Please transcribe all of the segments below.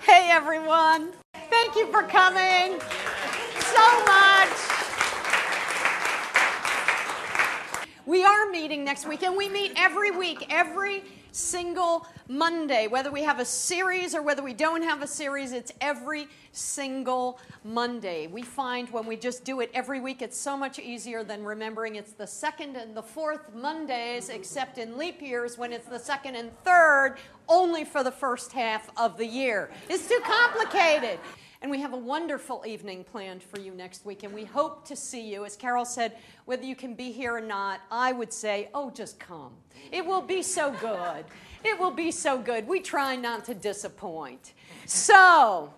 Hey everyone, thank you for coming so much. We are meeting next week, and we meet every week, every single Monday. Whether we have a series or whether we don't have a series, it's every single Monday. We find when we just do it every week, it's so much easier than remembering it's the second and the fourth Mondays, except in leap years when it's the second and third, only for the first half of the year. It's too complicated. And we have a wonderful evening planned for you next week, and we hope to see you. As Carol said, whether you can be here or not, I would say, oh, just come. It will be so good. It will be so good. We try not to disappoint. So,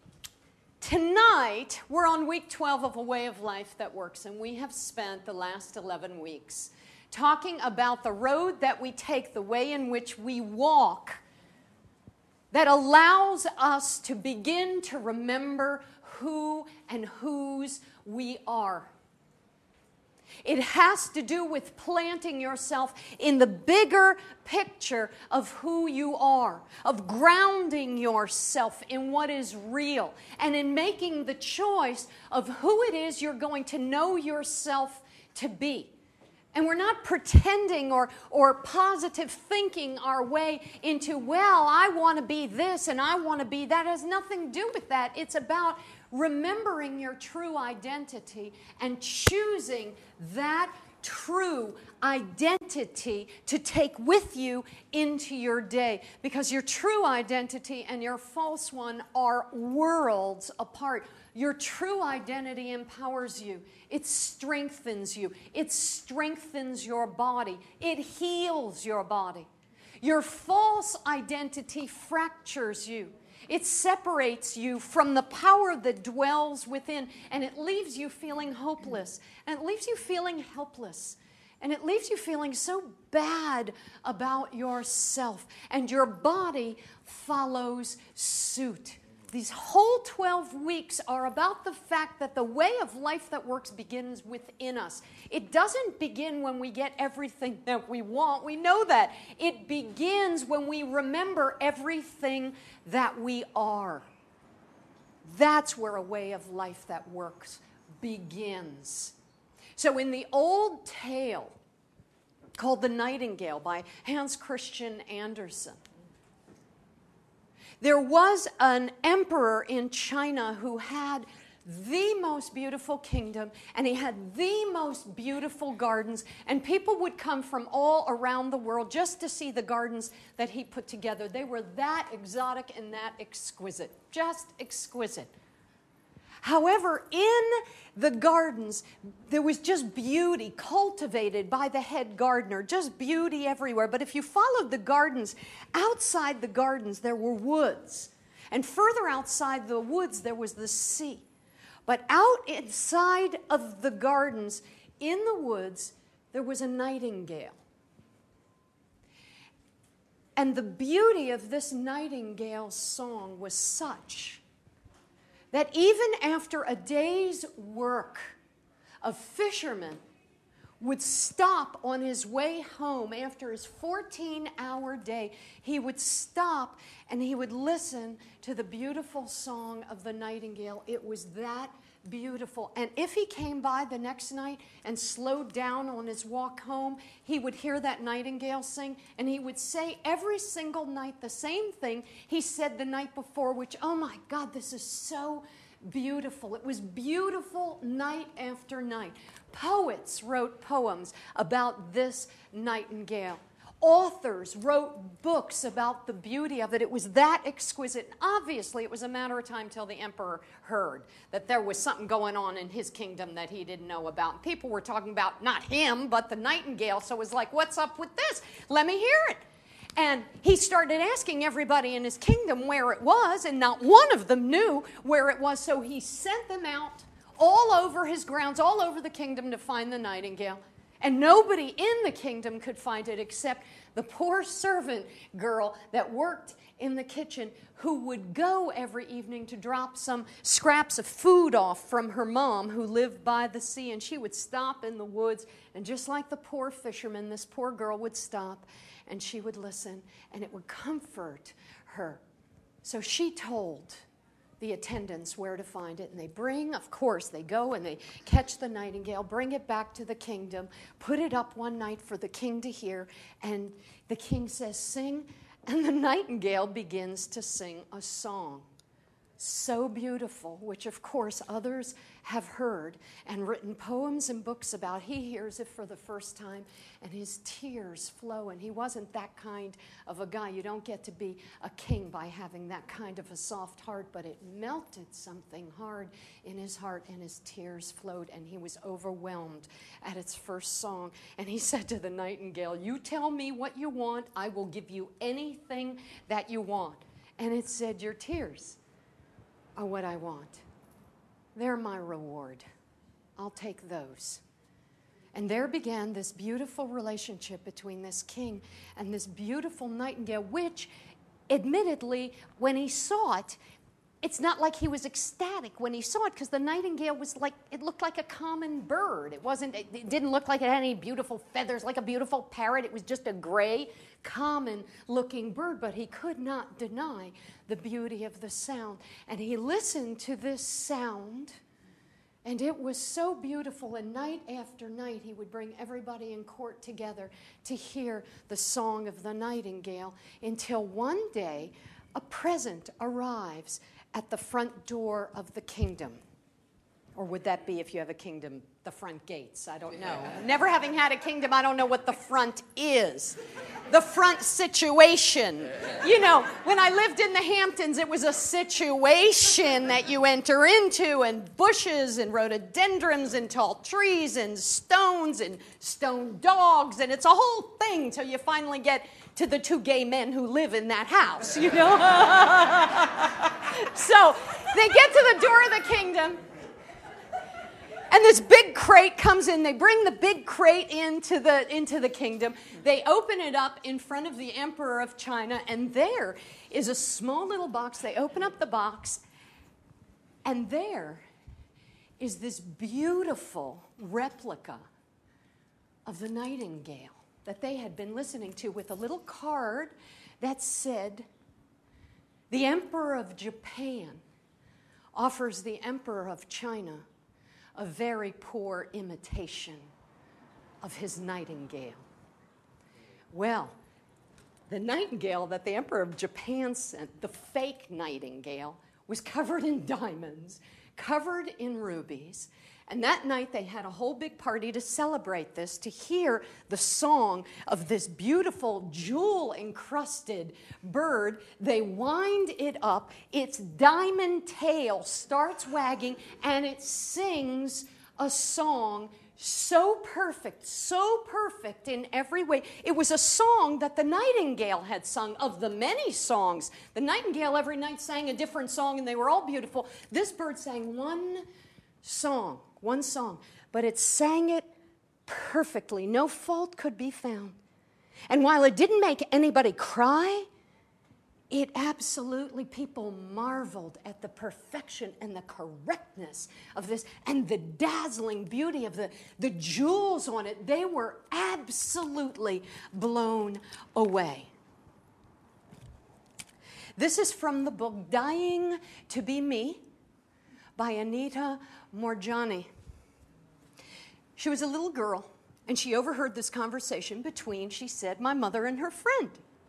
tonight, we're on week 12 of A Way of Life That Works, and we have spent the last 11 weeks talking about the road that we take, the way in which we walk, that allows us to begin to remember who and whose we are. It has to do with planting yourself in the bigger picture of who you are, of grounding yourself in what is real, and in making the choice of who it is you're going to know yourself to be. And we're not pretending or positive thinking our way into, well, I want to be this and I want to be that. It has nothing to do with that. It's about remembering your true identity and choosing that true identity to take with you into your day. Because your true identity and your false one are worlds apart. Your true identity empowers you. It strengthens you. It strengthens your body. It heals your body. Your false identity fractures you. It separates you from the power that dwells within, and it leaves you feeling hopeless, and it leaves you feeling helpless, and it leaves you feeling so bad about yourself, and your body follows suit. These whole 12 weeks are about the fact that the way of life that works begins within us. It doesn't begin when we get everything that we want. We know that. It begins when we remember everything that we are. That's where a way of life that works begins. So in the old tale called The Nightingale by Hans Christian Andersen, there was an emperor in China who had the most beautiful kingdom, and he had the most beautiful gardens, and people would come from all around the world just to see the gardens that he put together. They were that exotic and that exquisite, just exquisite. However, in the gardens, there was just beauty cultivated by the head gardener, just beauty everywhere. But if you followed the gardens, outside the gardens, there were woods. And further outside the woods, there was the sea. But out inside of the gardens, in the woods, there was a nightingale. And the beauty of this nightingale's song was such that even after a day's work, a fisherman would stop on his way home after his 14-hour day. He would stop and he would listen to the beautiful song of the nightingale. It was that beautiful. And if he came by the next night and slowed down on his walk home, he would hear that nightingale sing, and he would say every single night the same thing he said the night before, which, oh my God, this is so beautiful. It was beautiful night after night. Poets wrote poems about this nightingale. Authors wrote books about the beauty of it. It was that exquisite. Obviously, it was a matter of time till the emperor heard that there was something going on in his kingdom that he didn't know about. People were talking about not him, but the nightingale. So it was like, what's up with this? Let me hear it. And he started asking everybody in his kingdom where it was, and not one of them knew where it was. So he sent them out all over his grounds, all over the kingdom to find the nightingale. And nobody in the kingdom could find it except the poor servant girl that worked in the kitchen, who would go every evening to drop some scraps of food off from her mom, who lived by the sea. And she would stop in the woods, and just like the poor fisherman, this poor girl would stop, and she would listen, and it would comfort her. So she told the attendants where to find it, and they go and they catch the nightingale, bring it back to the kingdom, put it up one night for the king to hear, and the king says, sing, and the nightingale begins to sing a song. So beautiful, which of course others have heard and written poems and books about. He hears it for the first time and his tears flow, and he wasn't that kind of a guy. You don't get to be a king by having that kind of a soft heart, but it melted something hard in his heart, and his tears flowed, and he was overwhelmed at its first song. And he said to the nightingale, you tell me what you want, I will give you anything that you want. And it said, your tears are what I want. They're my reward. I'll take those. And there began this beautiful relationship between this king and this beautiful nightingale, which, admittedly, when he saw it, it's not like he was ecstatic when he saw it, because the nightingale was like, it looked like a common bird. It didn't look like it had any beautiful feathers like a beautiful parrot. It was just a gray, common-looking bird, but he could not deny the beauty of the sound. And he listened to this sound, and it was so beautiful. And night after night, he would bring everybody in court together to hear the song of the nightingale, until one day a present arrives at the front door of the kingdom. Or would that be, if you have a kingdom, the front gates? I don't know. Never having had a kingdom, I don't know what the front is. The front situation. You know, when I lived in the Hamptons, it was a situation that you enter into, and bushes and rhododendrons and tall trees and stones and stone dogs, and it's a whole thing till you finally get to the two gay men who live in that house, you know? So they get to the door of the kingdom, and this big crate comes in. They bring the big crate into the kingdom. They open it up in front of the Emperor of China, and there is a small little box. They open up the box, and there is this beautiful replica of the nightingale that they had been listening to, with a little card that said, the Emperor of Japan offers the Emperor of China a very poor imitation of his nightingale. Well, the nightingale that the Emperor of Japan sent, the fake nightingale, was covered in diamonds, covered in rubies. And that night they had a whole big party to celebrate this, to hear the song of this beautiful jewel-encrusted bird. They wind it up, its diamond tail starts wagging, and it sings a song so perfect in every way. It was a song that the nightingale had sung, of the many songs. The nightingale every night sang a different song, and they were all beautiful. This bird sang one song, but it sang it perfectly. No fault could be found. And while it didn't make anybody cry, it absolutely, people marveled at the perfection and the correctness of this, and the dazzling beauty of the jewels on it. They were absolutely blown away. This is from the book Dying to Be Me by Anita Moorjani. She was a little girl, and she overheard this conversation between, she said, my mother and her friend.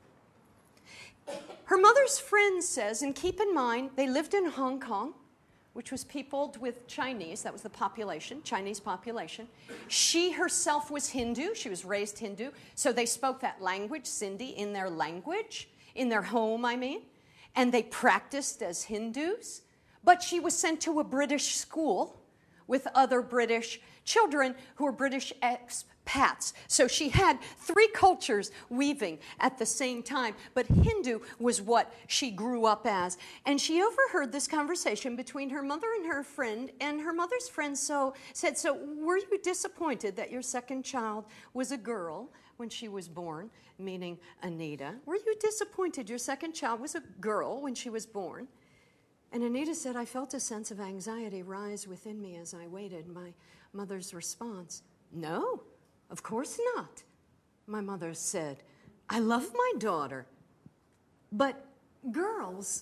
Her mother's friend says, and keep in mind, they lived in Hong Kong, which was peopled with Chinese. That was the population, Chinese population. She herself was Hindu. She was raised Hindu. So they spoke that language, Sindhi, in their language, in their home, I mean. And they practiced as Hindus. But she was sent to a British school with other British children who were British expats. So she had three cultures weaving at the same time, but Hindu was what she grew up as. And she overheard this conversation between her mother and her friend, and her mother's friend said, so were you disappointed that your second child was a girl when she was born, meaning Anita? Were you disappointed your second child was a girl when she was born? And Anita said, I felt a sense of anxiety rise within me as I waited. My mother's response, no, of course not. My mother said, I love my daughter, but girls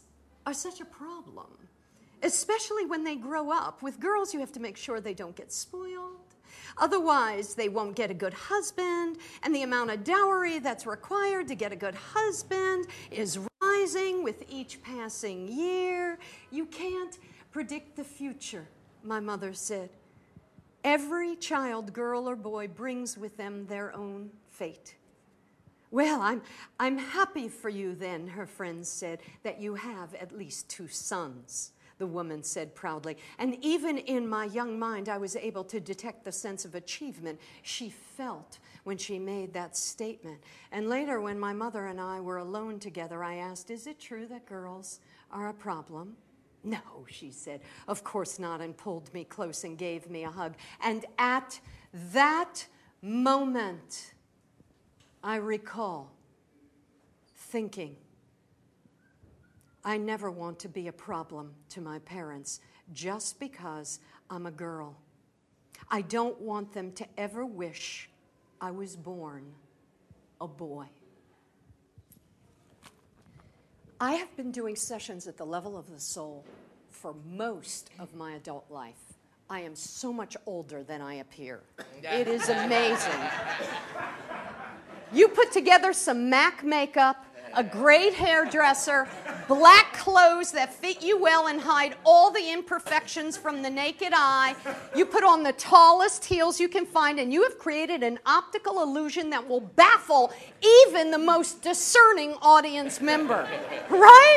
are such a problem, especially when they grow up. With girls, you have to make sure they don't get spoiled. Otherwise, they won't get a good husband, and the amount of dowry that's required to get a good husband is rising with each passing year. You can't predict the future, my mother said. Every child, girl or boy, brings with them their own fate. Well, I'm happy for you then, her friends said, that you have at least 2 sons, the woman said proudly. And even in my young mind, I was able to detect the sense of achievement she felt when she made that statement. And later, when my mother and I were alone together, I asked, is it true that girls are a problem? No, she said, of course not, and pulled me close and gave me a hug. And at that moment, I recall thinking, I never want to be a problem to my parents just because I'm a girl. I don't want them to ever wish I was born a boy. I have been doing sessions at the level of the soul for most of my adult life. I am so much older than I appear. It is amazing. You put together some MAC makeup, a great hairdresser, black clothes that fit you well and hide all the imperfections from the naked eye. You put on the tallest heels you can find, and you have created an optical illusion that will baffle even the most discerning audience member. Right?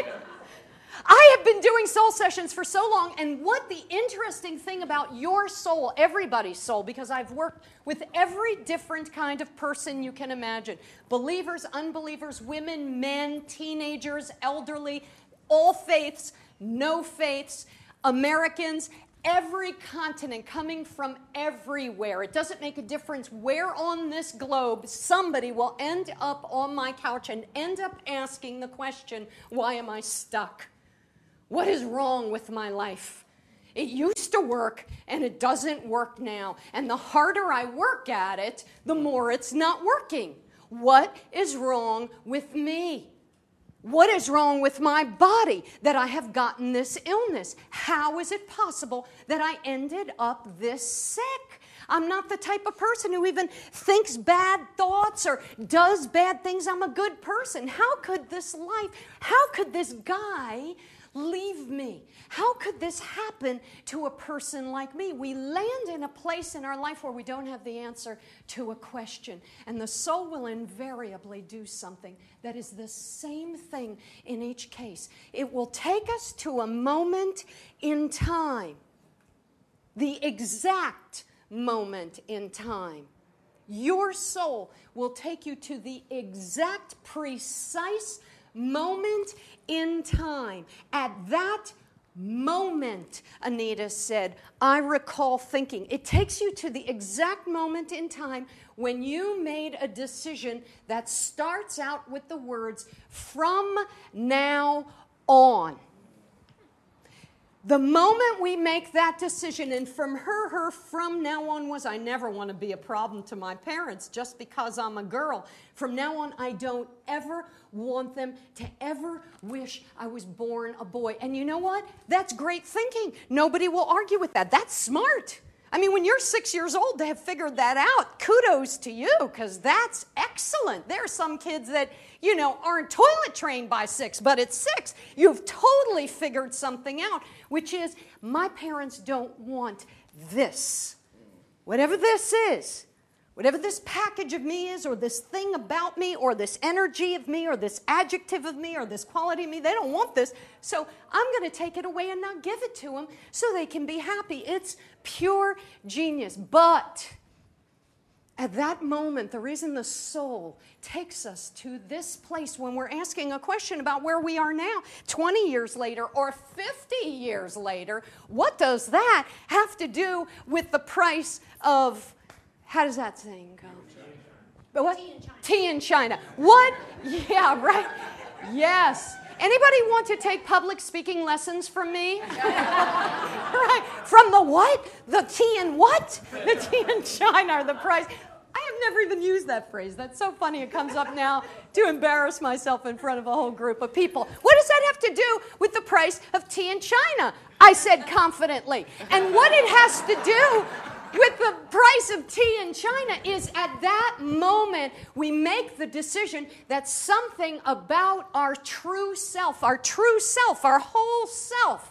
I have been doing soul sessions for so long, and what the interesting thing about your soul, everybody's soul, because I've worked with every different kind of person you can imagine, believers, unbelievers, women, men, teenagers, elderly, all faiths, no faiths, Americans, every continent, coming from everywhere. It doesn't make a difference where on this globe somebody will end up on my couch and end up asking the question, why am I stuck? What is wrong with my life? It used to work, and it doesn't work now. And the harder I work at it, the more it's not working. What is wrong with me? What is wrong with my body that I have gotten this illness? How is it possible that I ended up this sick? I'm not the type of person who even thinks bad thoughts or does bad things. I'm a good person. How could this life, how could this guy leave me? How could this happen to a person like me? We land in a place in our life where we don't have the answer to a question, and the soul will invariably do something that is the same thing in each case. It will take us to a moment in time, the exact moment in time. Your soul will take you to the exact, precise moment in time. At that moment, Anita said, I recall thinking. It takes you to the exact moment in time when you made a decision that starts out with the words, from now on. The moment we make that decision, and from her from now on was, I never want to be a problem to my parents just because I'm a girl. From now on, I don't ever want them to ever wish I was born a boy. And you know what? That's great thinking. Nobody will argue with that. That's smart. I mean, when you're 6 years old to have figured that out, kudos to you, because that's excellent. There are some kids that, aren't toilet trained by 6, but at 6, you've totally figured something out, which is, my parents don't want this. Whatever this is, whatever this package of me is, or this thing about me, or this energy of me, or this adjective of me, or this quality of me, they don't want this. So I'm going to take it away and not give it to them so they can be happy. It's pure genius. But at that moment, the reason the soul takes us to this place when we're asking a question about where we are now, 20 years later or 50 years later, what does that have to do with the price of, how does that saying go? What? Tea in China. What? Yeah, right. Yes. Anybody want to take public speaking lessons from me? Right. From the what? The tea in what? The tea in China, or the price. I never even used that phrase. That's so funny. It comes up now to embarrass myself in front of a whole group of people. What does that have to do with the price of tea in China? I said confidently. And what it has to do with the price of tea in China is at that moment we make the decision that something about our true self, our whole self,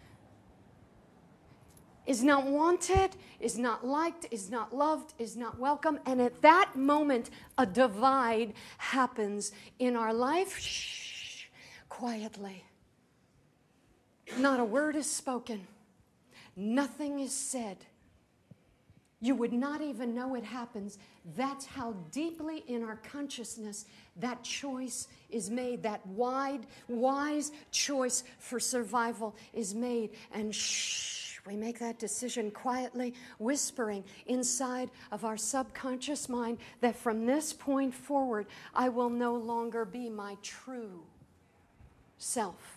is not wanted, is not liked, is not loved, is not welcome. And at that moment, a divide happens in our life. Shh, quietly. Not a word is spoken. Nothing is said. You would not even know it happens. That's how deeply in our consciousness that choice is made. That wise choice for survival is made. And shh. We make that decision quietly, whispering inside of our subconscious mind that from this point forward, I will no longer be my true self.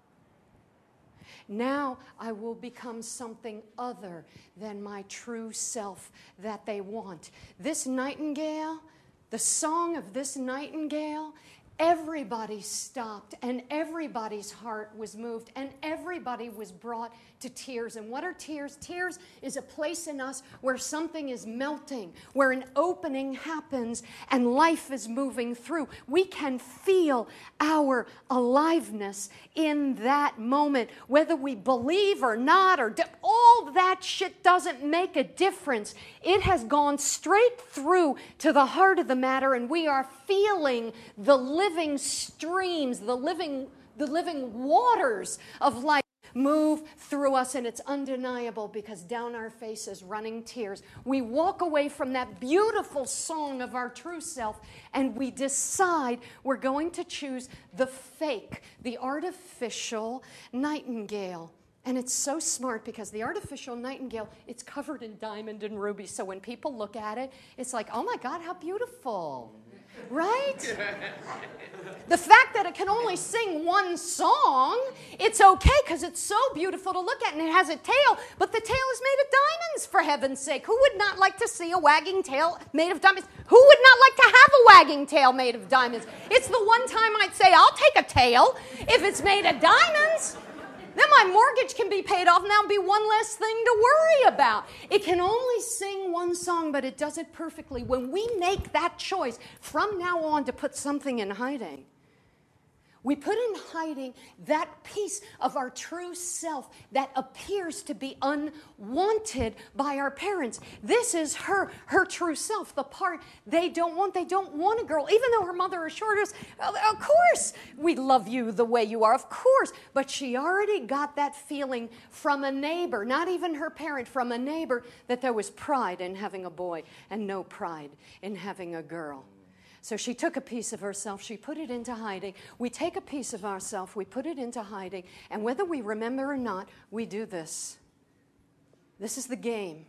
Now I will become something other than my true self that they want. This nightingale, the song of this nightingale, everybody stopped and everybody's heart was moved and everybody was brought to tears. And what are tears? Tears is a place in us where something is melting, where an opening happens and life is moving through. We can feel our aliveness in that moment, whether we believe or not, or all that shit doesn't make a difference. It has gone straight through to the heart of the matter, and we are feeling the living streams, the living waters of life move through us, and it's undeniable because down our faces running tears. We walk away from that beautiful song of our true self and we decide we're going to choose the fake, the artificial nightingale. And it's so smart because the artificial nightingale, it's covered in diamond and ruby. So when people look at it, it's like, oh my God, how beautiful. Right? The fact that it can only sing one song, it's okay because it's so beautiful to look at and it has a tail, but the tail is made of diamonds, for heaven's sake. Who would not like to see a wagging tail made of diamonds? Who would not like to have a wagging tail made of diamonds? It's the one time I'd say, I'll take a tail if it's made of diamonds. Then my mortgage can be paid off and that'll be one less thing to worry about. It can only sing one song, but it does it perfectly. When we make that choice from now on to put something in hiding, we put in hiding that piece of our true self that appears to be unwanted by our parents. This is her true self, the part they don't want. They don't want a girl, even though her mother assured us, of course, we love you the way you are, of course. But she already got that feeling from a neighbor, not even her parent, from a neighbor, that there was pride in having a boy and no pride in having a girl. So she took a piece of herself, she put it into hiding. We take a piece of ourselves, we put it into hiding, and whether we remember or not, we do this. This is the game.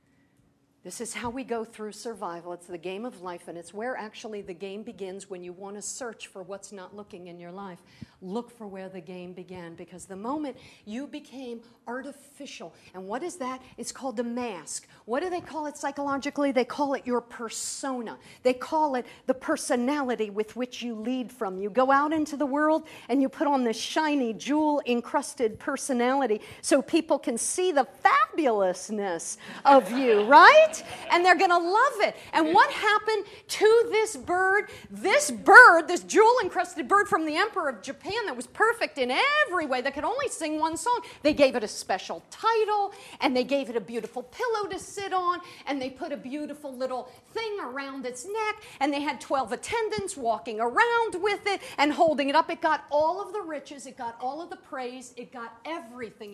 This is how we go through survival. It's the game of life, and it's where actually the game begins when you want to search for what's not looking in your life. Look for where the game began, because the moment you became artificial, and what is that? It's called a mask. What do they call it psychologically? They call it your persona. They call it the personality with which you lead from. You go out into the world and you put on this shiny, jewel-encrusted personality so people can see the fabulousness of you, right? And they're going to love it. And what happened to this bird? This jewel-encrusted bird from the Emperor of Japan that was perfect in every way, that could only sing one song. They gave it a special title, and they gave it a beautiful pillow to sit on, and they put a beautiful little thing around its neck, and they had 12 attendants walking around with it and holding it up. It got all of the riches, it got all of the praise, it got everything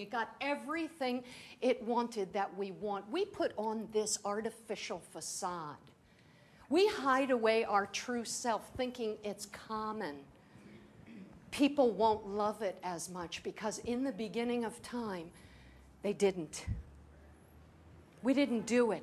it wanted that we want. We put on this artificial facade. We hide away our true self thinking it's common. People won't love it as much because in the beginning of time, they didn't. We didn't do it.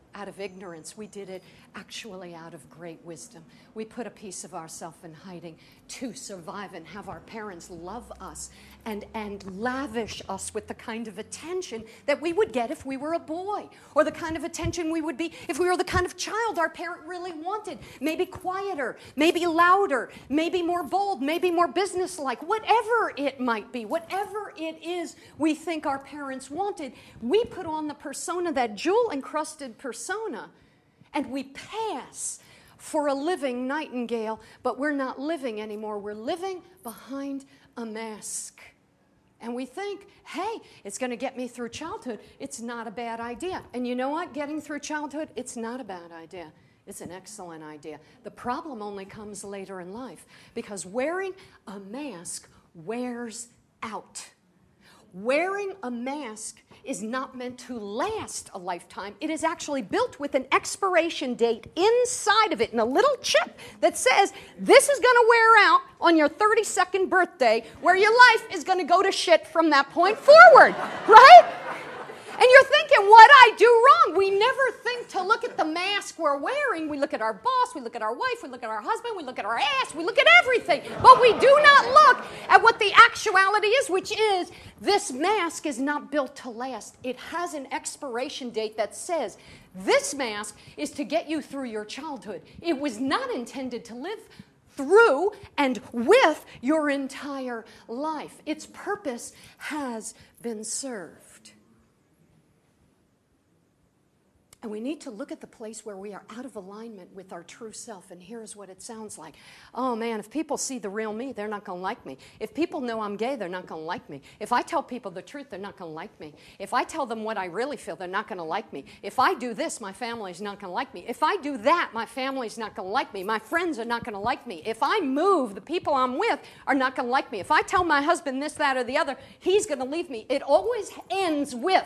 out of ignorance. We did it actually out of great wisdom. We put a piece of ourselves in hiding to survive and have our parents love us and lavish us with the kind of attention that we would get if we were a boy, or the kind of attention we would be if we were the kind of child our parent really wanted. Maybe quieter, maybe louder, maybe more bold, maybe more businesslike, whatever it might be, whatever it is we think our parents wanted, we put on the persona, that jewel-encrusted persona, and we pass for a living nightingale, but we're not living anymore. We're living behind a mask. And we think, hey, it's going to get me through childhood. It's not a bad idea. And you know what? Getting through childhood, it's not a bad idea. It's an excellent idea. The problem only comes later in life, because wearing a mask wears out. Wearing a mask is not meant to last a lifetime. It is actually built with an expiration date inside of it and a little chip that says, this is going to wear out on your 32nd birthday, where your life is going to go to shit from that point forward, right? And you're thinking, what I do wrong? We never think to look at the mask we're wearing. We look at our boss, we look at our wife, we look at our husband, we look at our ass, we look at everything. But we do not look at what the actuality is, which is this mask is not built to last. It has an expiration date that says this mask is to get you through your childhood. It was not intended to live through and with your entire life. Its purpose has been served. And we need to look at the place where we are out of alignment with our true self. And here's what it sounds like. Oh man, if people see the real me, they're not going to like me. If people know I'm gay, they're not going to like me. If I tell people the truth, they're not going to like me. If I tell them what I really feel, they're not going to like me. If I do this, my family's not going to like me. If I do that, my family's not going to like me. My friends are not going to like me. If I move, the people I'm with are not going to like me. If I tell my husband this, that, or the other, he's going to leave me. It always ends with,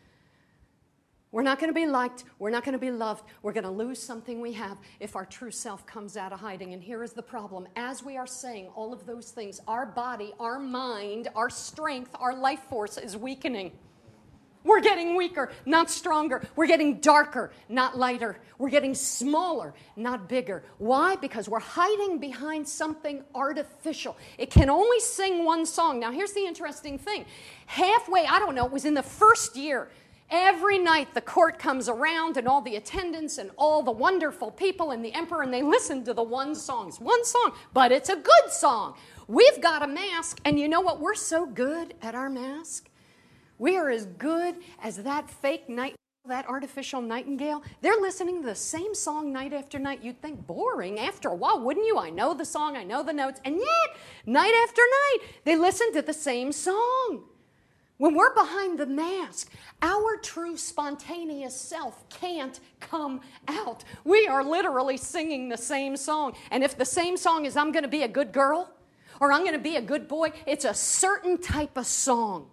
we're not going to be liked. We're not going to be loved. We're going to lose something we have if our true self comes out of hiding. And here is the problem. As we are saying all of those things, our body, our mind, our strength, our life force is weakening. We're getting weaker, not stronger. We're getting darker, not lighter. We're getting smaller, not bigger. Why? Because we're hiding behind something artificial. It can only sing one song. Now, here's the interesting thing. Halfway, I don't know, it was in the first year, every night the court comes around and all the attendants and all the wonderful people and the emperor, and they listen to the one song. It's one song, but it's a good song. We've got a mask, and you know what? We're so good at our mask. We are as good as that fake nightingale, that artificial nightingale. They're listening to the same song night after night. You'd think boring after a while, wouldn't you? I know the song, I know the notes, and yet, night after night, they listen to the same song. When we're behind the mask, our true spontaneous self can't come out. We are literally singing the same song. And if the same song is, I'm going to be a good girl, or I'm going to be a good boy, it's a certain type of song.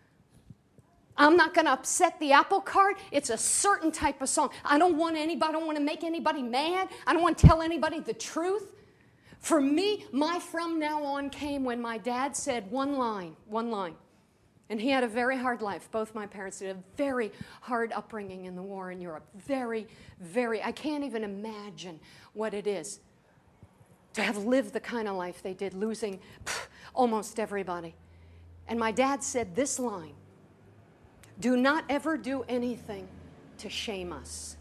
I'm not going to upset the apple cart. It's a certain type of song. I don't want to make anybody mad. I don't want to tell anybody the truth. For me, my from now on came when my dad said one line. And he had a very hard life. Both my parents did a very hard upbringing in the war in Europe. Very, very, I can't even imagine what it is to have lived the kind of life they did, losing almost everybody. And my dad said this line, do not ever do anything to shame us.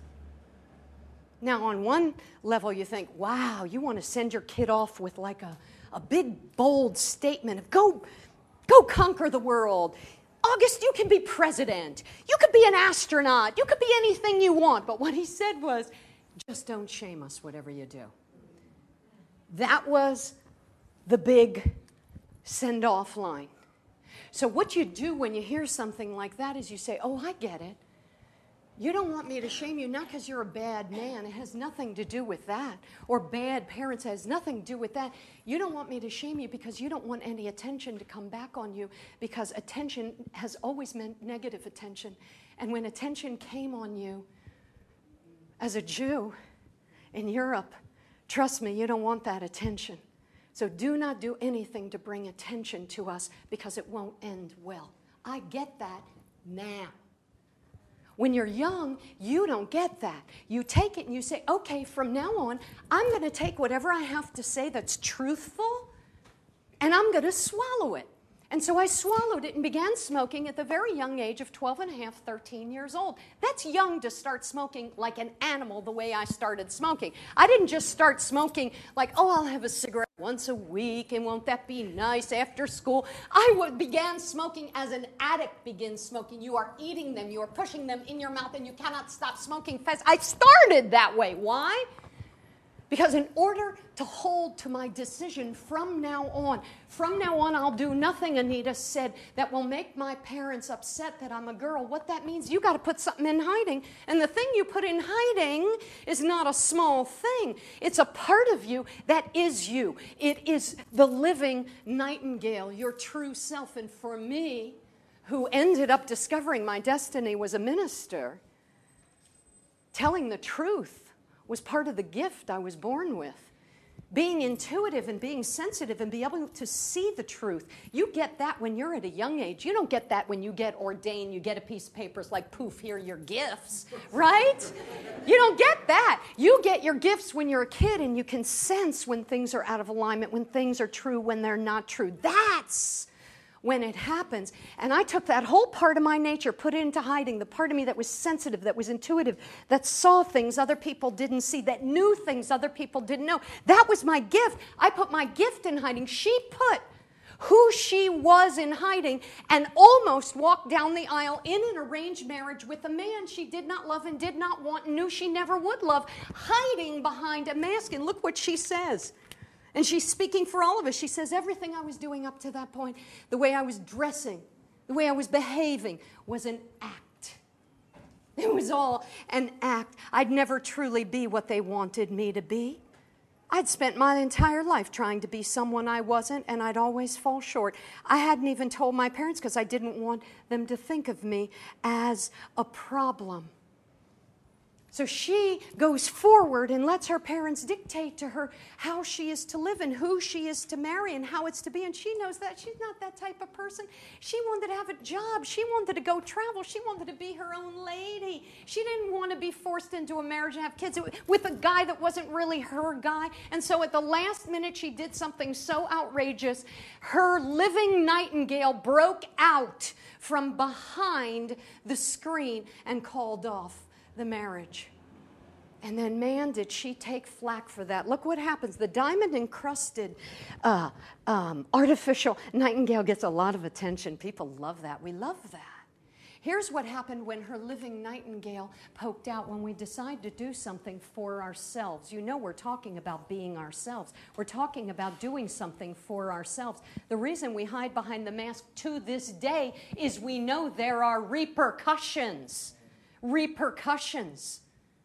Now, on one level, you think, wow, you want to send your kid off with like a big, bold statement of go conquer the world. August, you can be president. You could be an astronaut. You could be anything you want. But what he said was, just don't shame us, whatever you do. That was the big send-off line. So what you do when you hear something like that is you say, oh, I get it. You don't want me to shame you, not because you're a bad man. It has nothing to do with that. Or bad parents, it has nothing to do with that. You don't want me to shame you because you don't want any attention to come back on you, because attention has always meant negative attention. And when attention came on you as a Jew in Europe, trust me, you don't want that attention. So do not do anything to bring attention to us, because it won't end well. I get that now. When you're young, you don't get that. You take it and you say, okay, from now on, I'm going to take whatever I have to say that's truthful, and I'm going to swallow it. And so I swallowed it and began smoking at the very young age of 12 and a half, 13 years old. That's young to start smoking like an animal the way I started smoking. I didn't just start smoking like, oh, I'll have a cigarette once a week, and won't that be nice after school? I began smoking as an addict begins smoking. You are eating them, you are pushing them in your mouth, and you cannot stop smoking fast. I started that way. Why? Because in order to hold to my decision from now on I'll do nothing, Anita said, that will make my parents upset that I'm a girl. What that means, you got to put something in hiding. And the thing you put in hiding is not a small thing. It's a part of you that is you. It is the living nightingale, your true self. And for me, who ended up discovering my destiny was a minister, telling the truth was part of the gift I was born with. Being intuitive and being sensitive and be able to see the truth. You get that when you're at a young age. You don't get that when you get ordained. You get a piece of paper, it's like, poof, here are your gifts, right? You don't get that. You get your gifts when you're a kid, and you can sense when things are out of alignment, when things are true, when they're not true. That's when it happens. And I took that whole part of my nature, put it into hiding, the part of me that was sensitive, that was intuitive, that saw things other people didn't see, that knew things other people didn't know. That was my gift. I put my gift in hiding. She put who she was in hiding, and almost walked down the aisle in an arranged marriage with a man she did not love and did not want and knew she never would love, hiding behind a mask. And look what she says. And she's speaking for all of us. She says, everything I was doing up to that point, the way I was dressing, the way I was behaving, was an act. It was all an act. I'd never truly be what they wanted me to be. I'd spent my entire life trying to be someone I wasn't, and I'd always fall short. I hadn't even told my parents because I didn't want them to think of me as a problem. So she goes forward and lets her parents dictate to her how she is to live and who she is to marry and how it's to be. And she knows that she's not that type of person. She wanted to have a job. She wanted to go travel. She wanted to be her own lady. She didn't want to be forced into a marriage and have kids with a guy that wasn't really her guy. And so at the last minute, she did something so outrageous. Her living nightingale broke out from behind the screen and called off the marriage. And then, man, did she take flack for that. Look what happens. The diamond-encrusted artificial nightingale gets a lot of attention. People love that. We love that. Here's what happened when her living nightingale poked out when we decide to do something for ourselves. You know, we're talking about being ourselves. We're talking about doing something for ourselves. The reason we hide behind the mask to this day is we know there are repercussions. Repercussions.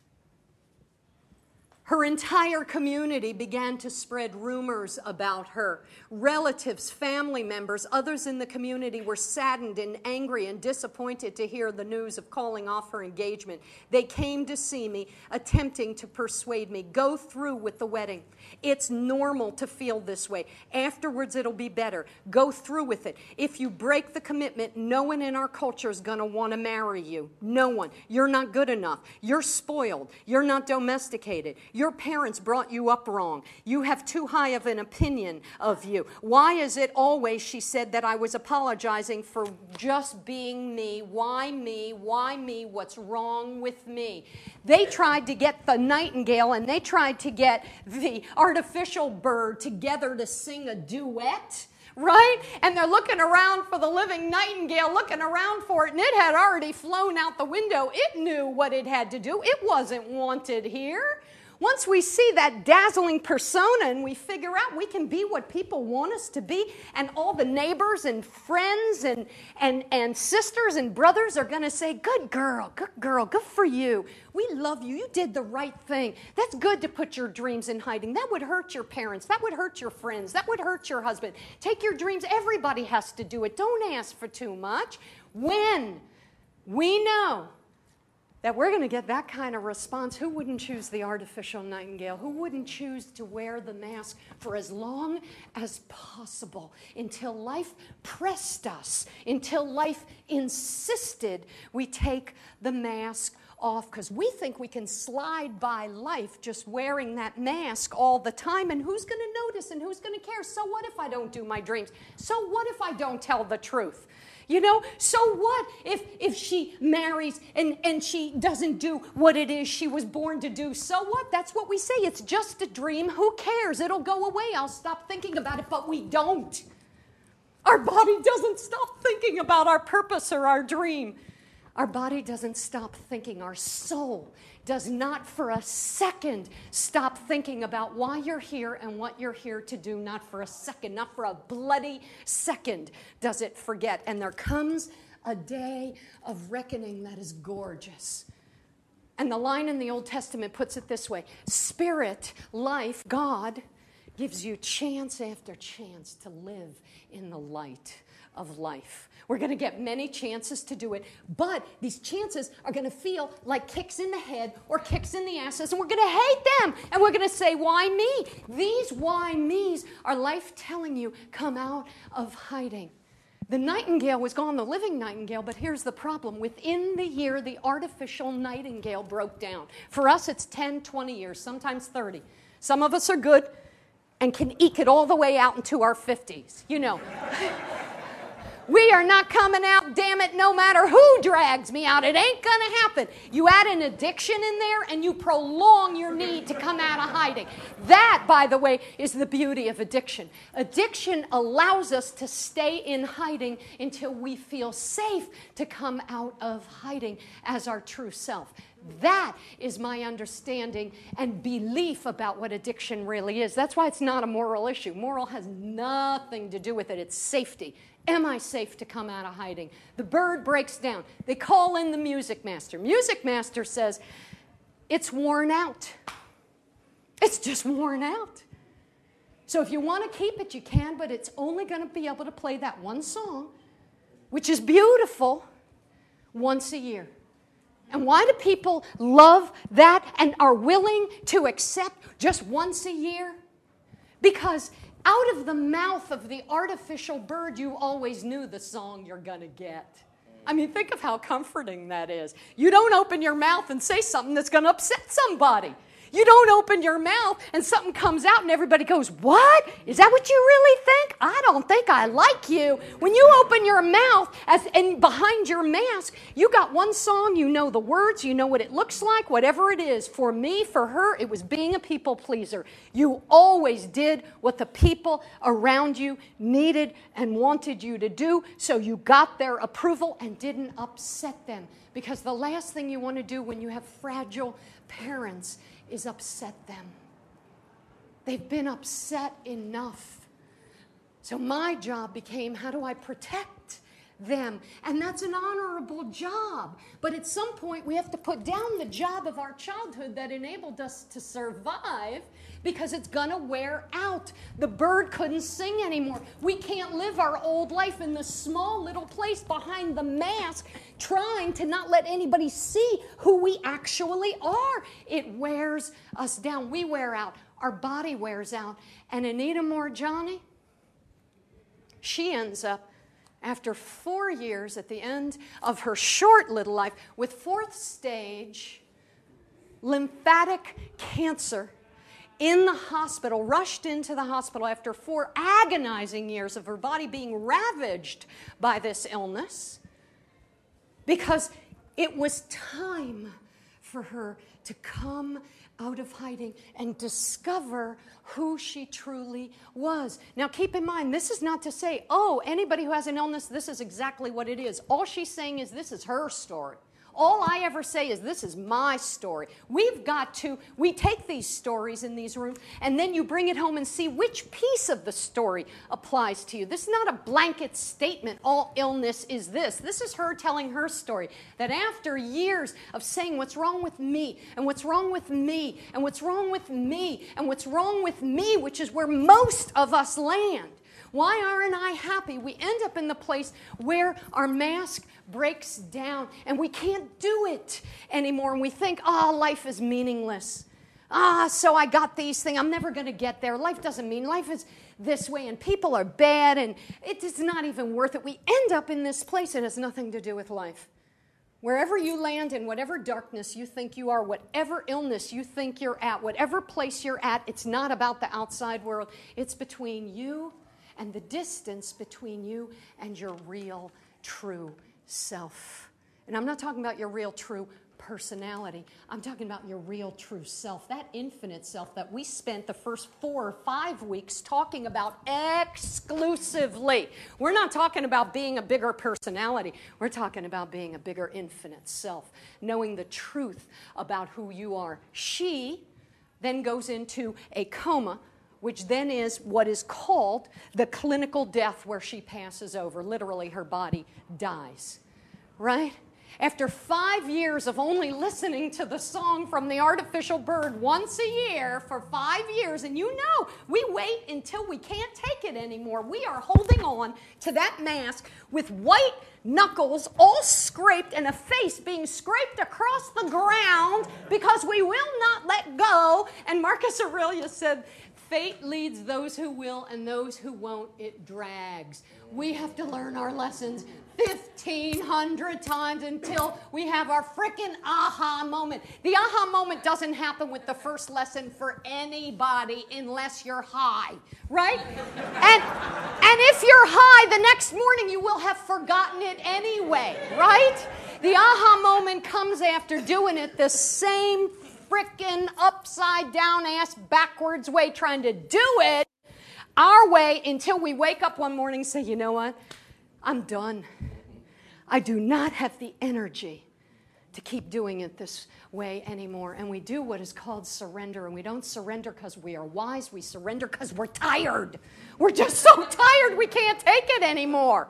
Her entire community began to spread rumors about her. Relatives, family members, others in the community were saddened and angry and disappointed to hear the news of calling off her engagement. They came to see me, attempting to persuade me, go through with the wedding. It's normal to feel this way. Afterwards, it'll be better. Go through with it. If you break the commitment, no one in our culture is going to want to marry you. No one. You're not good enough. You're spoiled. You're not domesticated. Your parents brought you up wrong. You have too high of an opinion of you. Why is it always, she said, that I was apologizing for just being me? Why me? Why me? What's wrong with me? They tried to get the nightingale and they tried to get the artificial bird together to sing a duet. Right? And they're looking around for the living nightingale, looking around for it, and it had already flown out the window. It knew what it had to do. It wasn't wanted here. Once we see that dazzling persona and we figure out we can be what people want us to be, and all the neighbors and friends and sisters and brothers are going to say, good girl, good for you. We love you. You did the right thing. That's good to put your dreams in hiding. That would hurt your parents. That would hurt your friends. That would hurt your husband. Take your dreams. Everybody has to do it. Don't ask for too much. When we know that we're going to get that kind of response. Who wouldn't choose the artificial nightingale? Who wouldn't choose to wear the mask for as long as possible until life pressed us, until life insisted we take the mask off? Because we think we can slide by life just wearing that mask all the time, and who's going to notice and who's going to care? So what if I don't do my dreams? So what if I don't tell the truth? You know, so what if she marries and she doesn't do what it is she was born to do? So what? That's what we say. It's just a dream. Who cares? It'll go away. I'll stop thinking about it. But we don't. Our body doesn't stop thinking about our purpose or our dream. Our body doesn't stop thinking. Our soul does not for a second stop thinking about why you're here and what you're here to do. Not for a second, not for a bloody second does it forget. And there comes a day of reckoning that is gorgeous. And the line in the Old Testament puts it this way: Spirit, life, God gives you chance after chance to live in the light of life. We're going to get many chances to do it, but these chances are going to feel like kicks in the head or kicks in the asses, and we're going to hate them, and we're going to say, why me? These why me's are life telling you, come out of hiding. The nightingale was gone, the living nightingale, but here's the problem. Within the year, the artificial nightingale broke down. For us, it's 10, 20 years, sometimes 30. Some of us are good and can eke it all the way out into our 50s, you know. We are not coming out, damn it, no matter who drags me out. It ain't going to happen. You add an addiction in there and you prolong your need to come out of hiding. That, by the way, is the beauty of addiction. Addiction allows us to stay in hiding until we feel safe to come out of hiding as our true self. That is my understanding and belief about what addiction really is. That's why it's not a moral issue. Moral has nothing to do with it. It's safety. Am I safe to come out of hiding? The bird breaks down. They call in the music master. Music master says, it's worn out. It's just worn out. So if you want to keep it, you can, but it's only going to be able to play that one song, which is beautiful, once a year. And why do people love that and are willing to accept just once a year? Because out of the mouth of the artificial bird, you always knew the song you're going to get. I mean, think of how comforting that is. You don't open your mouth and say something that's going to upset somebody. You don't open your mouth and something comes out and everybody goes, what? Is that what you really think? I don't think I like you. When you open your mouth and behind your mask, you got one song, you know the words, you know what it looks like, whatever it is. For me, for her, it was being a people pleaser. You always did what the people around you needed and wanted you to do, so you got their approval and didn't upset them. Because the last thing you want to do when you have fragile parents is upset them. They've been upset enough. So my job became, how do I protect them? And that's an honorable job. But at some point, we have to put down the job of our childhood that enabled us to survive, because it's going to wear out. The bird couldn't sing anymore. We can't live our old life in the small little place behind the mask, trying to not let anybody see who we actually are. It wears us down. We wear out. Our body wears out. And Anita Moorjani, she ends up, after 4 years at the end of her short little life, with fourth stage lymphatic cancer, in the hospital, rushed into the hospital after 4 agonizing years of her body being ravaged by this illness, because it was time for her to come out of hiding and discover who she truly was. Now keep in mind, this is not to say, oh, anybody who has an illness, this is exactly what it is. All she's saying is this is her story. All I ever say is this is my story. We take these stories in these rooms, and then you bring it home and see which piece of the story applies to you. This is not a blanket statement, all illness is this. This is her telling her story, that after years of saying what's wrong with me, and what's wrong with me, and what's wrong with me, and what's wrong with me, which is where most of us land, Why aren't I happy? We end up in the place where our mask breaks down and we can't do it anymore. And we think, life is meaningless. So I got these things. I'm never going to get there. Life doesn't mean, life is this way and people are bad and it is not even worth it. We end up in this place. It has nothing to do with life. Wherever you land, in whatever darkness you think you are, whatever illness you think you're at, whatever place you're at, it's not about the outside world. It's between you and the distance between you and your real, true self. And I'm not talking about your real, true personality. I'm talking about your real, true self, that infinite self that we spent the first 4 or 5 weeks talking about exclusively. We're not talking about being a bigger personality. We're talking about being a bigger, infinite self, knowing the truth about who you are. She then goes into a coma, which then is what is called the clinical death, where she passes over. Literally, her body dies, right? After 5 years of only listening to the song from the Artificial Bird once a year for 5 years, and you know, we wait until we can't take it anymore. We are holding on to that mask with white knuckles all scraped and a face being scraped across the ground because we will not let go. And Marcus Aurelius said, fate leads those who will, and those who won't, it drags. We have to learn our lessons 1,500 times until we have our frickin' aha moment. The aha moment doesn't happen with the first lesson for anybody unless you're high, right? And if you're high, the next morning you will have forgotten it anyway, right? The aha moment comes after doing it the same frickin' upside down ass backwards way, trying to do it our way until we wake up one morning and say, you know what? I'm done. I do not have the energy to keep doing it this way anymore. And we do what is called surrender. And we don't surrender because we are wise. We surrender because we're tired. We're just so tired we can't take it anymore.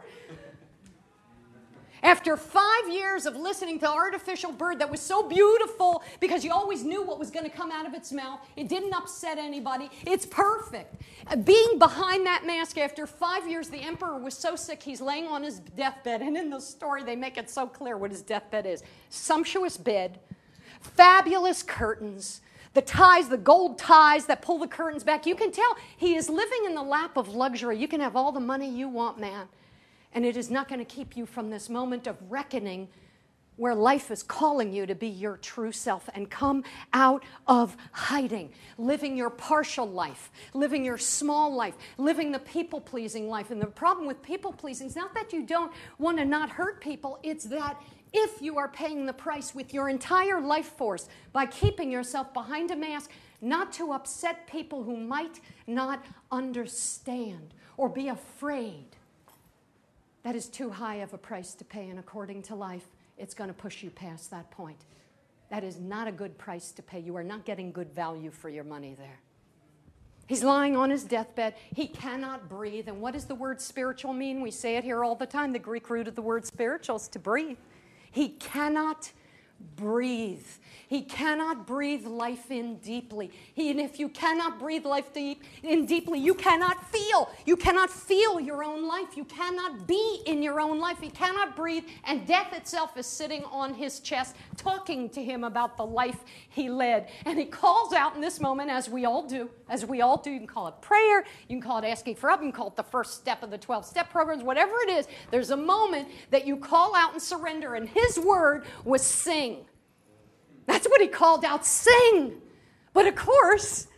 After 5 years of listening to Artificial Bird that was so beautiful because you always knew what was going to come out of its mouth. It didn't upset anybody. It's perfect. Being behind that mask after 5 years, the emperor was so sick he's laying on his deathbed. And in the story, they make it so clear what his deathbed is. Sumptuous bed, fabulous curtains, the ties, the gold ties that pull the curtains back. You can tell he is living in the lap of luxury. You can have all the money you want, man. And it is not going to keep you from this moment of reckoning where life is calling you to be your true self and come out of hiding, living your partial life, living your small life, living the people-pleasing life. And the problem with people-pleasing is not that you don't want to not hurt people, it's that if you are paying the price with your entire life force by keeping yourself behind a mask, not to upset people who might not understand or be afraid, that is too high of a price to pay, and according to life, it's going to push you past that point. That is not a good price to pay. You are not getting good value for your money there. He's lying on his deathbed. He cannot breathe. And what does the word spiritual mean? We say it here all the time. The Greek root of the word spiritual is to breathe. He cannot breathe. He cannot breathe life in deeply. And if you cannot breathe life in deeply, you cannot feel. You cannot feel your own life. You cannot be in your own life. He cannot breathe, and death itself is sitting on his chest, talking to him about the life he led. And he calls out in this moment, as we all do. You can call it prayer, you can call it asking for help, you can call it the first step of the 12-step programs, whatever it is. There's a moment that you call out and surrender, and his word was sing. That's what he called out, sing. But of course,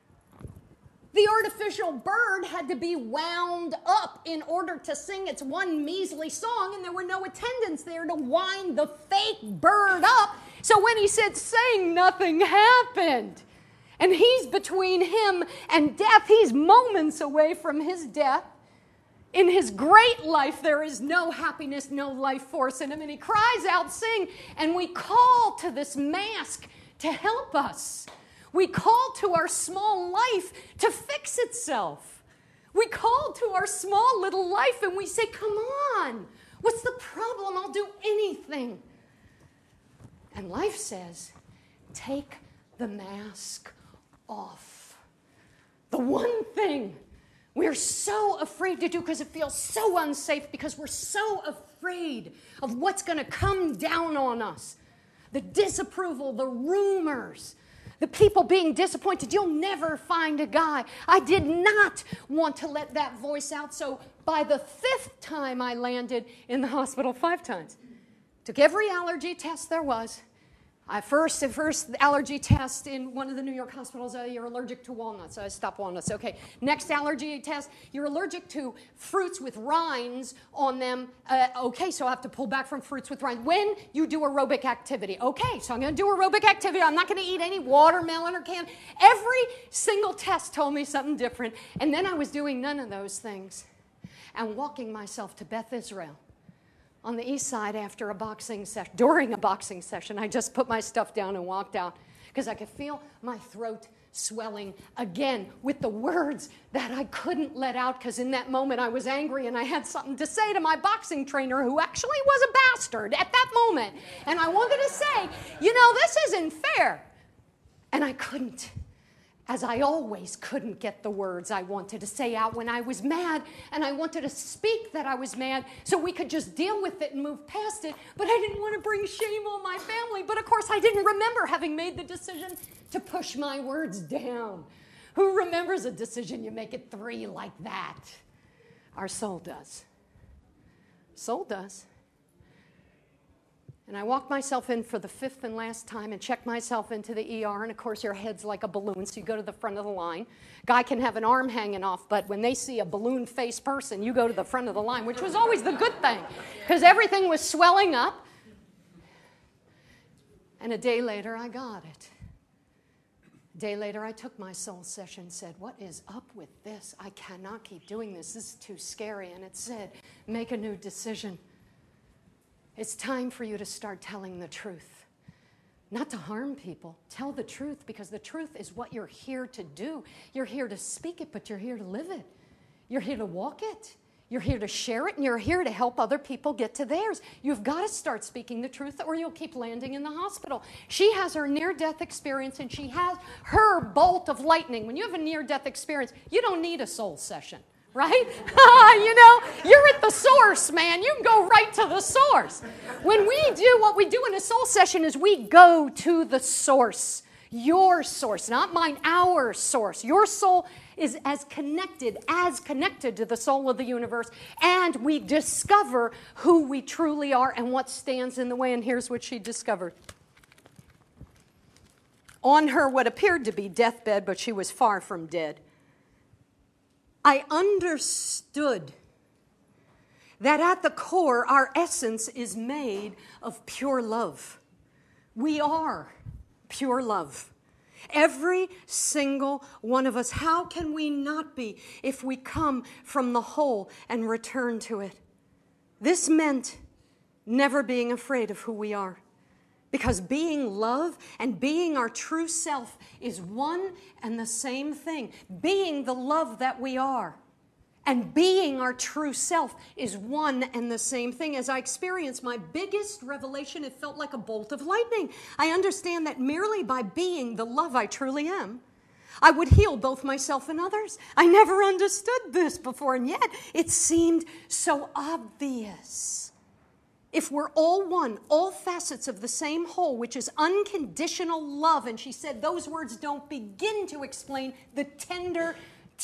the artificial bird had to be wound up in order to sing its one measly song, and there were no attendants there to wind the fake bird up. So when he said sing, nothing happened. And he's between him and death. He's moments away from his death. In his great life, there is no happiness, no life force in him. And he cries out, sing. And we call to this mask to help us. We call to our small life to fix itself. We call to our small little life and we say, come on, what's the problem? I'll do anything. And life says, take the mask off. The one thing We're so afraid to do because it feels so unsafe, because we're so afraid of what's going to come down on us. The disapproval, the rumors, the people being disappointed. You'll never find a guy. I did not want to let that voice out, so by the 5th time I landed in the hospital 5 times. Took every allergy test there was. The first allergy test in one of the New York hospitals, you're allergic to walnuts. So I stopped walnuts. Okay, next allergy test, you're allergic to fruits with rinds on them. Okay, so I have to pull back from fruits with rinds. When you do aerobic activity. Okay, so I'm going to do aerobic activity. I'm not going to eat any watermelon or candy. Every single test told me something different. And then I was doing none of those things and walking myself to Beth Israel on the east side after a boxing session. During a boxing session, I just put my stuff down and walked out because I could feel my throat swelling again with the words that I couldn't let out, because in that moment I was angry and I had something to say to my boxing trainer, who actually was a bastard at that moment. And I wanted to say, this isn't fair. And I couldn't. As I always couldn't get the words I wanted to say out when I was mad, and I wanted to speak that I was mad so we could just deal with it and move past it, but I didn't want to bring shame on my family. But of course I didn't remember having made the decision to push my words down. Who remembers a decision you make at 3 like that? Our soul does. Soul does. And I walked myself in for the 5th and last time and checked myself into the ER. And, of course, your head's like a balloon, so you go to the front of the line. Guy can have an arm hanging off, but when they see a balloon-faced person, you go to the front of the line, which was always the good thing, because everything was swelling up. And a day later, I got it. A day later, I took my soul session and said, what is up with this? I cannot keep doing this. This is too scary. And it said, make a new decision. It's time for you to start telling the truth. Not to harm people. Tell the truth, because the truth is what you're here to do. You're here to speak it, but you're here to live it. You're here to walk it. You're here to share it, and you're here to help other people get to theirs. You've got to start speaking the truth, or you'll keep landing in the hospital. She has her near-death experience, and she has her bolt of lightning. When you have a near-death experience, you don't need a soul session. Right? You're at the source, man. You can go right to the source. When we do what we do in a soul session is we go to the source. Your source, not mine, our source. Your soul is as connected to the soul of the universe. And we discover who we truly are and what stands in the way. And here's what she discovered. On her what appeared to be deathbed, but she was far from dead, I understood that at the core, our essence is made of pure love. We are pure love. Every single one of us. How can we not be if we come from the whole and return to it? This meant never being afraid of who we are. Because being love and being our true self is one and the same thing. Being the love that we are and being our true self is one and the same thing. As I experienced my biggest revelation, it felt like a bolt of lightning. I understand that merely by being the love I truly am, I would heal both myself and others. I never understood this before, and yet it seemed so obvious. If we're all one, all facets of the same whole, which is unconditional love, and she said those words don't begin to explain the tender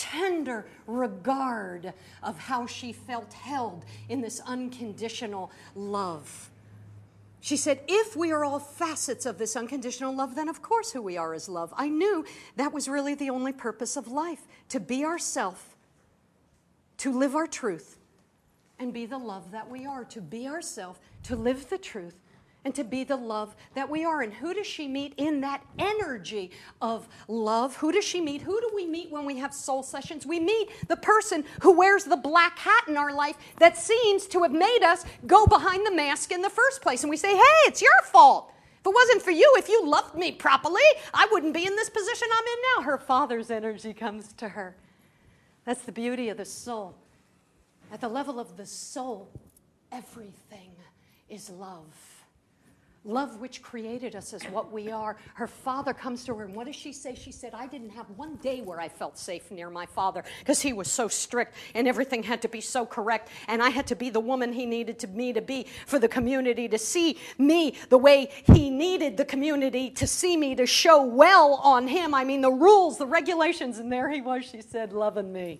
regard of how she felt held in this unconditional love. She said, if we are all facets of this unconditional love, then of course who we are is love. I knew that was really the only purpose of life, to be ourself, to live our truth, and be the love that we are, to be ourselves, to live the truth, and to be the love that we are. And who does she meet in that energy of love? Who does she meet? Who do we meet when we have soul sessions? We meet the person who wears the black hat in our life that seems to have made us go behind the mask in the first place. And we say, hey, it's your fault. If it wasn't for you, if you loved me properly, I wouldn't be in this position I'm in now. Her father's energy comes to her. That's the beauty of the soul. At the level of the soul, everything is love. Love which created us as what we are. Her father comes to her, and what does she say? She said, I didn't have one day where I felt safe near my father because he was so strict and everything had to be so correct, and I had to be the woman he needed me to be for the community to see me the way he needed the community to see me, to show well on him. I mean, the rules, the regulations, and there he was, she said, loving me.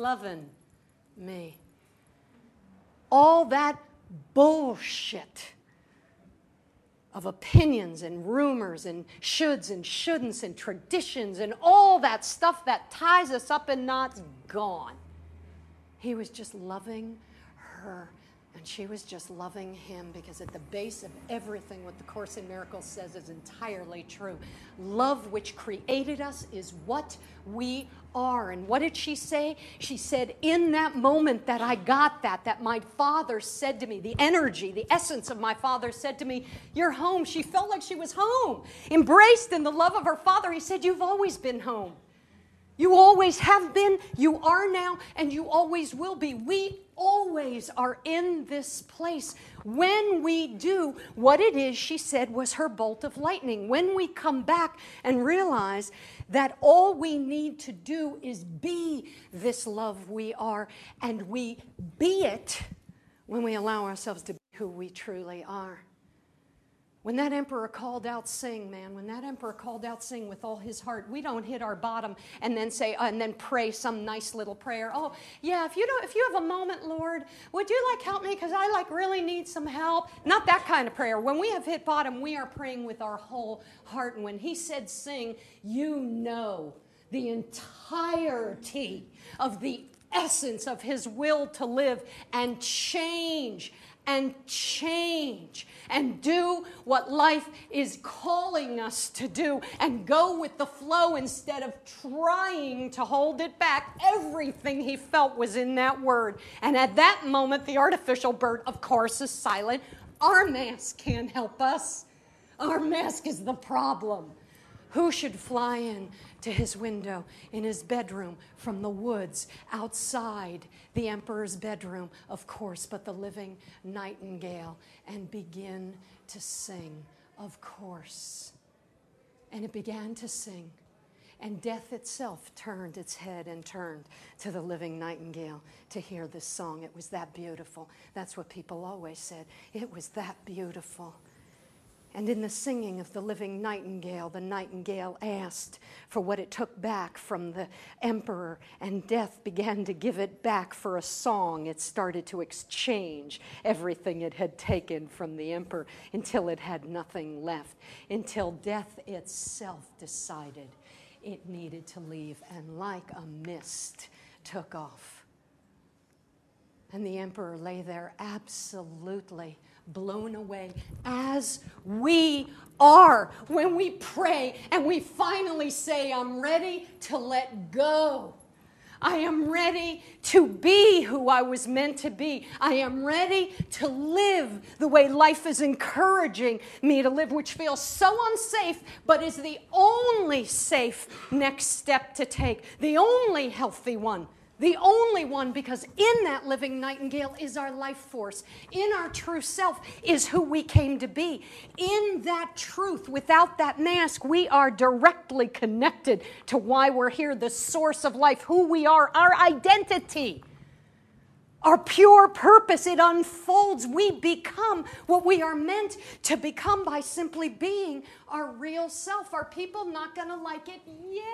All that bullshit of opinions and rumors and shoulds and shouldn'ts and traditions and all that stuff that ties us up in knots, gone. He was just loving her, and she was just loving him, because at the base of everything what the Course in Miracles says is entirely true. Love which created us is what we are. And what did she say? She said, in that moment that I got that my father said to me, the energy, the essence of my father said to me, you're home. She felt like she was home, embraced in the love of her father. He said, you've always been home. You always have been, you are now, and you always will be. We always are in this place. When we do what it is she said was her bolt of lightning, when we come back and realize that all we need to do is be this love we are, and we be it when we allow ourselves to be who we truly are. When that emperor called out, sing, man, when that emperor called out, sing with all his heart, we don't hit our bottom and then say, and then pray some nice little prayer. Oh, yeah, if you have a moment, Lord, would you help me? Because I really need some help. Not that kind of prayer. When we have hit bottom, we are praying with our whole heart. And when he said sing, you know the entirety of the essence of his will to live and change and do what life is calling us to do and go with the flow instead of trying to hold it back. Everything he felt was in that word. And at that moment, the artificial bird, of course, is silent. Our mask can't help us. Our mask is the problem. Who should fly in to his window in his bedroom from the woods outside the emperor's bedroom, of course, but the living nightingale, and begin to sing, of course. And it began to sing, and death itself turned its head and turned to the living nightingale to hear this song. It was that beautiful. That's what people always said. It was that beautiful. And in the singing of the living nightingale, the nightingale asked for what it took back from the emperor, and death began to give it back for a song. It started to exchange everything it had taken from the emperor until it had nothing left, until death itself decided it needed to leave, and like a mist took off. And the emperor lay there absolutely blown away, as we are when we pray and we finally say, I'm ready to let go. I am ready to be who I was meant to be. I am ready to live the way life is encouraging me to live, which feels so unsafe, but is the only safe next step to take, the only healthy one. The only one, because in that living nightingale is our life force. In our true self is who we came to be. In that truth, without that mask, we are directly connected to why we're here, the source of life, who we are, our identity, our pure purpose. It unfolds. We become what we are meant to become by simply being our real self. Are people not going to like it? Yes.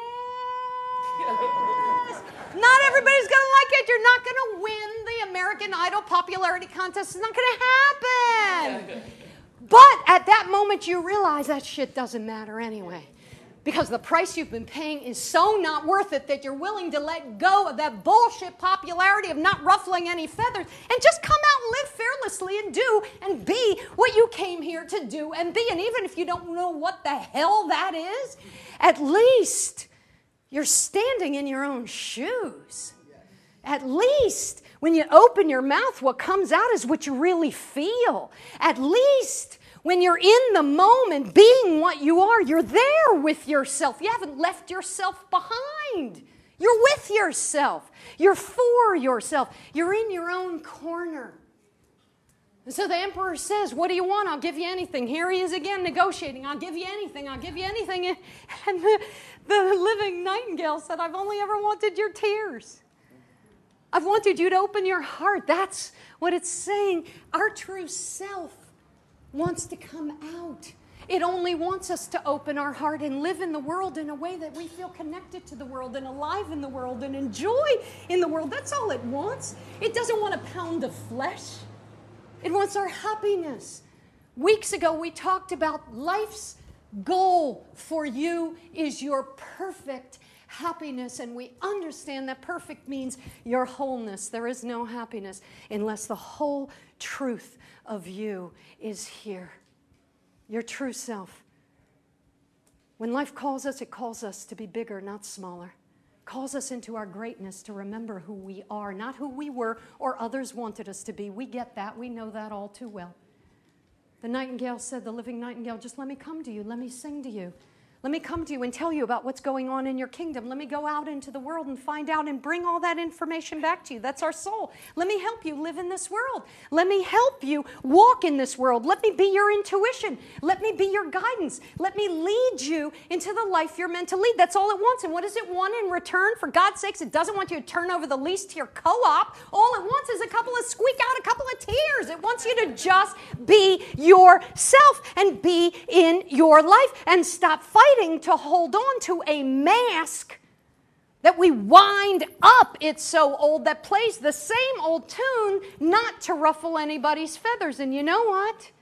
Not everybody's going to like it. You're not going to win the American Idol popularity contest. It's not going to happen. But at that moment, you realize that shit doesn't matter anyway. Because the price you've been paying is so not worth it that you're willing to let go of that bullshit popularity of not ruffling any feathers and just come out and live fearlessly and do and be what you came here to do and be. And even if you don't know what the hell that is, at least you're standing in your own shoes. At least when you open your mouth, what comes out is what you really feel. At least when you're in the moment, being what you are, you're there with yourself. You haven't left yourself behind. You're with yourself. You're for yourself. You're in your own corner. And so the emperor says, what do you want? I'll give you anything. Here he is again negotiating. I'll give you anything. I'll give you anything. And the living nightingale said, I've only ever wanted your tears. I've wanted you to open your heart. That's what it's saying. Our true self wants to come out. It only wants us to open our heart and live in the world in a way that we feel connected to the world and alive in the world and enjoy in the world. That's all it wants. It doesn't want a pound of flesh. It wants our happiness. Weeks ago, we talked about life's goal for you is your perfect happiness, and we understand that perfect means your wholeness. There is no happiness unless the whole truth of you is here. Your true self. When life calls us, it calls us to be bigger, not smaller. Calls us into our greatness to remember who we are, not who we were or others wanted us to be. We get that. We know that all too well. The nightingale said, the living nightingale, just let me come to you. Let me sing to you. Let me come to you and tell you about what's going on in your kingdom. Let me go out into the world and find out and bring all that information back to you. That's our soul. Let me help you live in this world. Let me help you walk in this world. Let me be your intuition. Let me be your guidance. Let me lead you into the life you're meant to lead. That's all it wants. And what does it want in return? For God's sakes, it doesn't want you to turn over the lease to your co-op. All it wants is squeak out a couple of tears. It wants you to just be yourself and be in your life and stop fighting to hold on to a mask that we wind up, it's so old, that plays the same old tune, not to ruffle anybody's feathers. And you know what?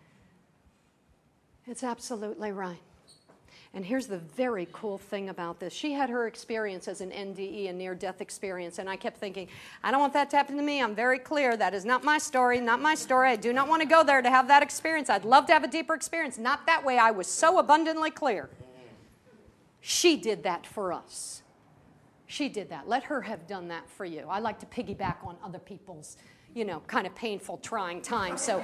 It's absolutely right. And here's the very cool thing about this. She had her experience as an NDE, a near-death experience, and I kept thinking, I don't want that to happen to me. I'm very clear. That is not my story, not my story. I do not want to go there to have that experience. I'd love to have a deeper experience. Not that way. I was so abundantly clear. She did that for us. She did that. Let her have done that for you. I like to piggyback on other people's, kind of painful, trying times. So,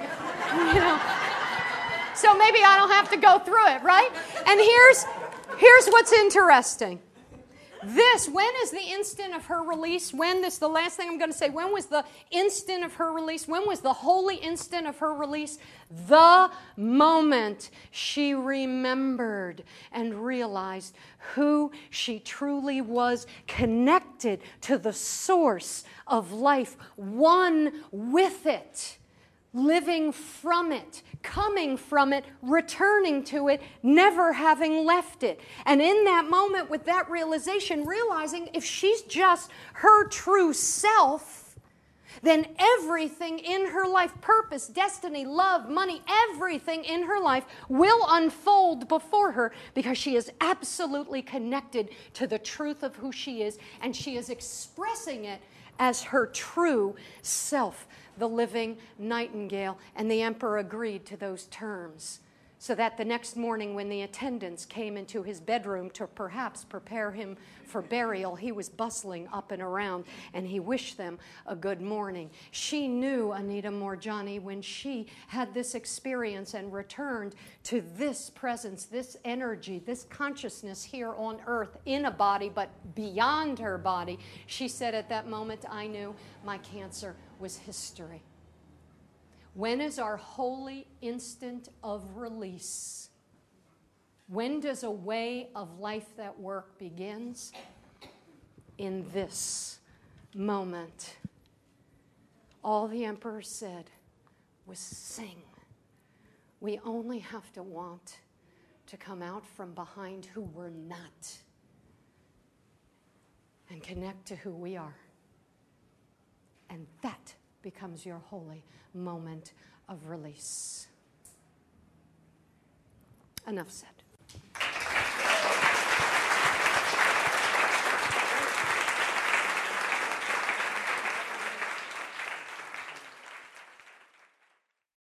so maybe I don't have to go through it, right? And here's what's interesting. When is the instant of her release? The last thing I'm going to say, when was the instant of her release? When was the holy instant of her release? The moment she remembered and realized who she truly was, connected to the source of life, one with it, living from it, coming from it, returning to it, never having left it. And in that moment, with that realization, realizing if she's just her true self, then everything in her life, purpose, destiny, love, money, everything in her life will unfold before her because she is absolutely connected to the truth of who she is, and she is expressing it as her true self, the living nightingale. And the emperor agreed to those terms, so that the next morning when the attendants came into his bedroom to perhaps prepare him for burial, he was bustling up and around, and he wished them a good morning. She knew Anita Moorjani when she had this experience and returned to this presence, this energy, this consciousness here on earth in a body, but beyond her body. She said at that moment, I knew my cancer was history. When is our holy instant of release? When does a way of life that work begins? In this moment. All the emperor said was sing. We only have to want to come out from behind who we're not and connect to who we are. And that becomes your holy moment of release. Enough said.